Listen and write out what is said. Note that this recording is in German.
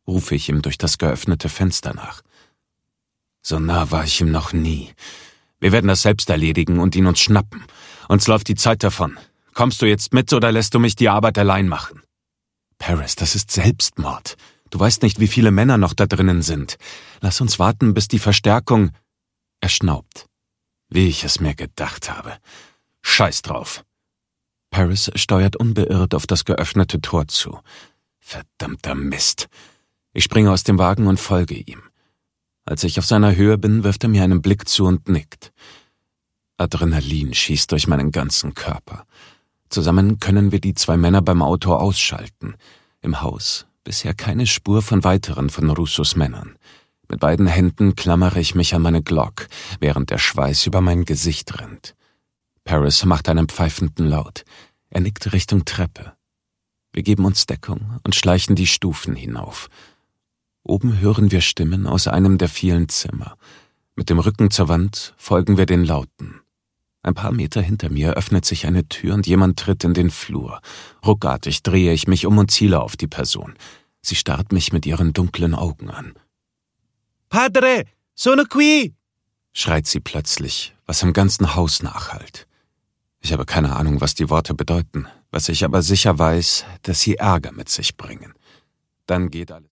rufe ich ihm durch das geöffnete Fenster nach. So nah war ich ihm noch nie. Wir werden das selbst erledigen und ihn uns schnappen. Uns läuft die Zeit davon. Kommst du jetzt mit oder lässt du mich die Arbeit allein machen? Paris, das ist Selbstmord. Du weißt nicht, wie viele Männer noch da drinnen sind. Lass uns warten, bis die Verstärkung... Er schnaubt. Wie ich es mir gedacht habe. Scheiß drauf. Paris steuert unbeirrt auf das geöffnete Tor zu. Verdammter Mist. Ich springe aus dem Wagen und folge ihm. Als ich auf seiner Höhe bin, wirft er mir einen Blick zu und nickt. Adrenalin schießt durch meinen ganzen Körper. Zusammen können wir die 2 Männer beim Auto ausschalten. Im Haus bisher keine Spur von weiteren von Russos Männern. Mit beiden Händen klammere ich mich an meine Glock, während der Schweiß über mein Gesicht rinnt. Paris macht einen pfeifenden Laut. Er nickt Richtung Treppe. Wir geben uns Deckung und schleichen die Stufen hinauf. Oben hören wir Stimmen aus einem der vielen Zimmer. Mit dem Rücken zur Wand folgen wir den Lauten. Ein paar Meter hinter mir öffnet sich eine Tür und jemand tritt in den Flur. Ruckartig drehe ich mich um und ziele auf die Person. Sie starrt mich mit ihren dunklen Augen an. Padre, sono qui! Schreit sie plötzlich, was im ganzen Haus nachhallt. Ich habe keine Ahnung, was die Worte bedeuten, was ich aber sicher weiß, dass sie Ärger mit sich bringen. Dann geht alles.